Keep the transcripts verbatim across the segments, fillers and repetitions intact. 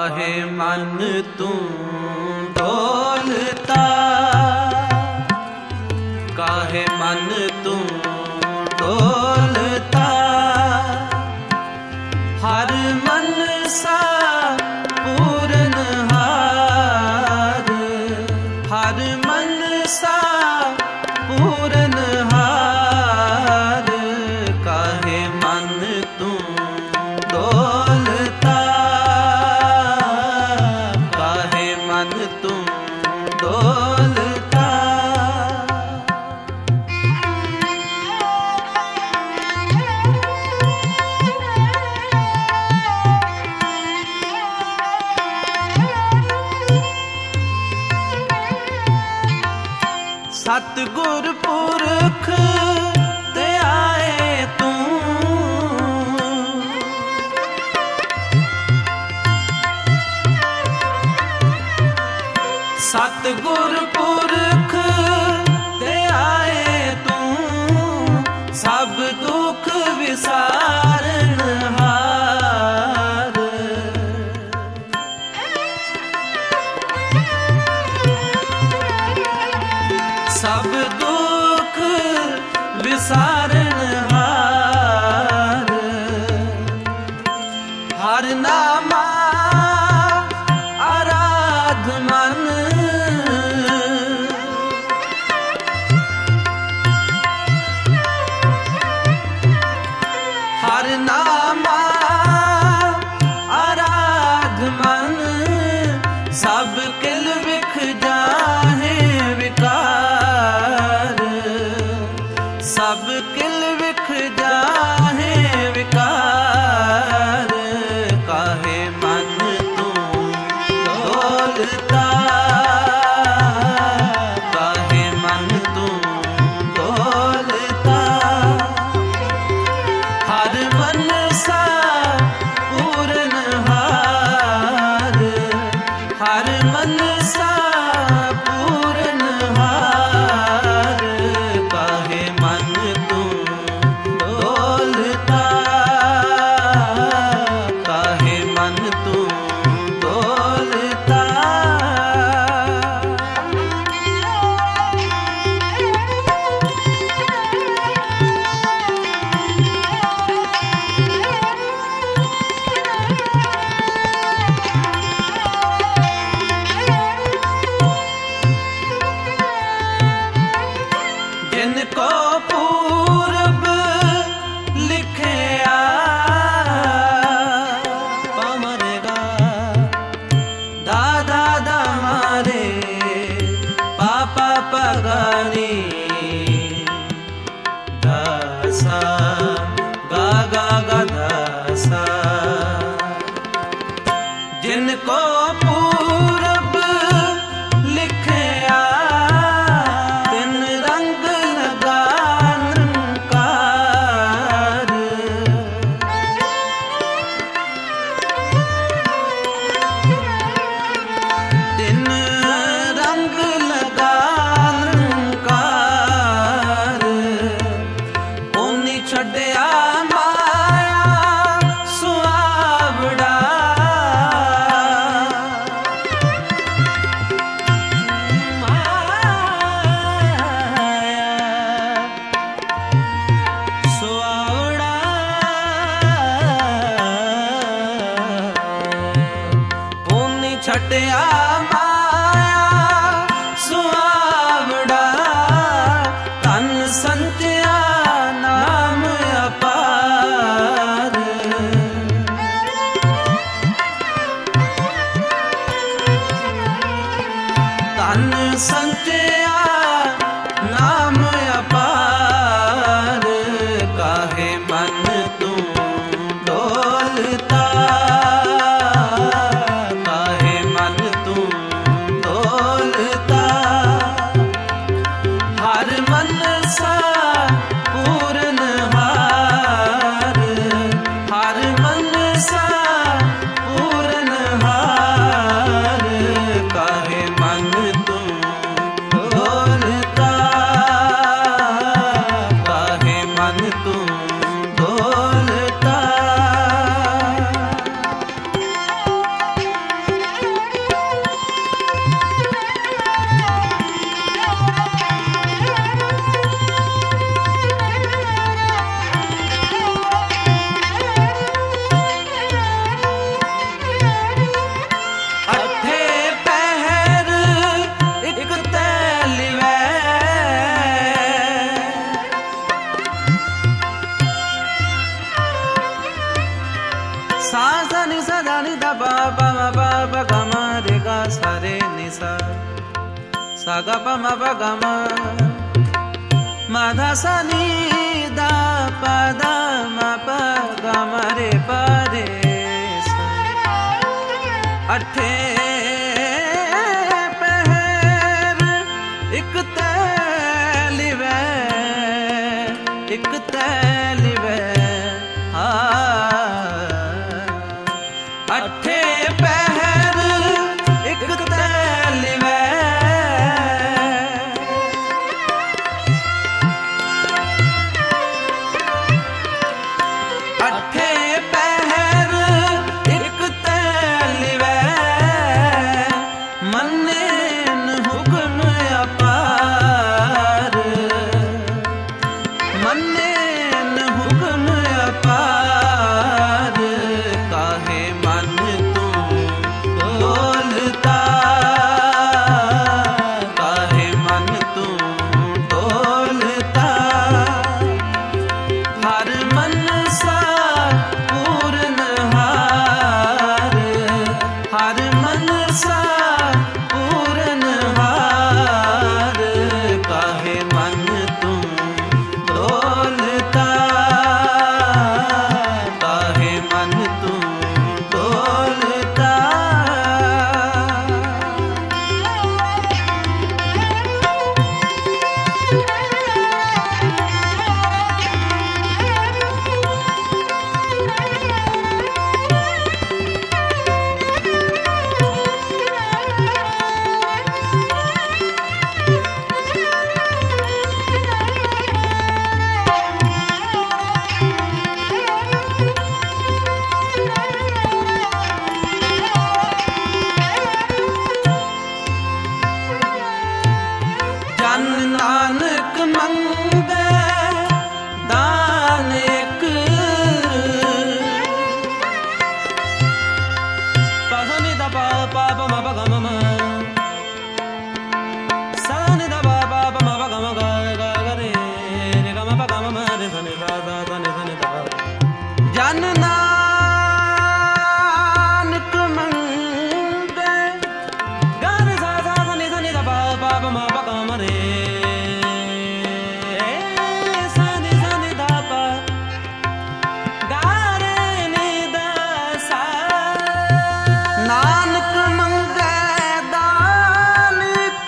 काहे मन तू डोलता, काहे मन तू डोलता। हर मन सा पूरन हार, हर मन सा पूरन हार। काहे मन तू डोलता, काहे मन तू डोलता। सतगुर पुरख ते आए तू, सतगुर पुरख ते आए तू। सब दुख विसारन हार, सब दुख विसारन हार। हर नामा आराध मन, हर नामा आराध मन। सब किल विख जाहे विकार, सब किल विख जाहे विकार। काहे मन तू डोलता, काहे मन तू डोलता। हर मन सा पूरन हार, हर मन सा पूरन हार। काहे मन तू डोलता, काहे मन तू डोलता। जिनको पूरब लिखया पमरेगा, दादा दामारे पापा पगानी। दासा गा गा गा दासा। जिनको पूरब लिखया बिन रंग लगा निरंकार। दिन रंग लगा निरंकार। ओनी छड्या माया सुआवड़ा, छटिया माया सुआवड़ा। तन संचिया नाम अपार, तन संचिया नाम अपार। काहे मन तू डोलता, हर मन सा पूरन हार, हर मन सा पूरन हार। काहे मन तू sa ga pa ma pa ga ma ma dha sa ni da pa da ma pa ga ma re pa re sa अठे पहर एक तैलिवै एक तैलिवै हा अठे पहर एक तैलिवै अठे पहर एक तैलिवै मन्नेन हुक्म अपार मन्नेन हुक्म अपार काहे मन तू डोलता काहे मन तू डोलता हर मनसा पूरन हार हर मनसा पूरन हार काहे मन तू डोलता काहे मन तू डोलता जन नानक मंगे दान एक पा सा नि दा पा पा पा मा पा गा मा मा सा नि दा पा पा पा मा पा गा मा गा गा गा रे रे गा मा पा गा मा मा रे सा नि सा सा सा नि सा नि दा जन नानक मंगे गा रे सा सा सा नि सा नि दा पा पा पा मा पा गा मा रे सा नि सा नि दा पा गा रे नि दा सा नानक मंगे दान एक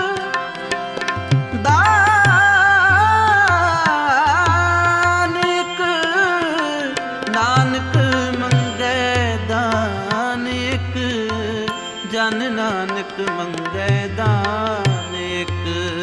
दान एक नानक मंगे दान एक जन नानक मंगे दान एक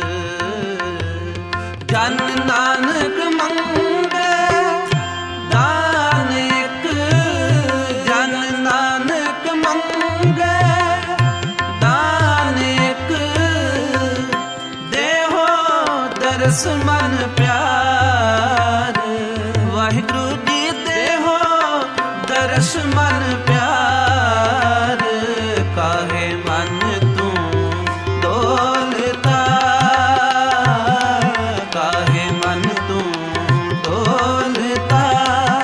जन नानक मंगे दान एक जन नानक मंगे दान एक देहो दरस मन प्यार वाहिगुरु जी देहो दरस मन प्यार काहे मन तू डोलता काहे मन तू डोलता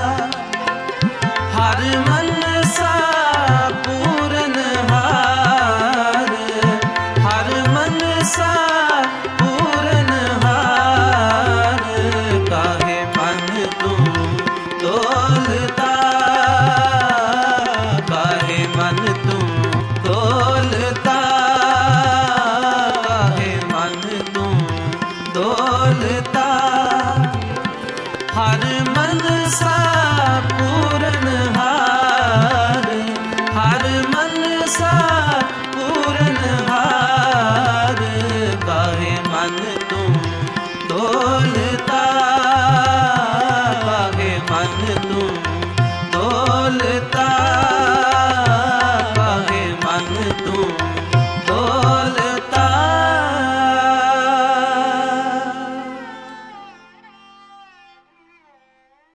हर मनसा पूरन हार हर मनसा पूरन हार काहे मन तू डोलता काहे मन तू डोलता काहे मन तू डोलता हर मनसा पूरन हार हर मनसा पूरन हार काहे मन तू डोलता काहे मन तू डोलता काहे मन तू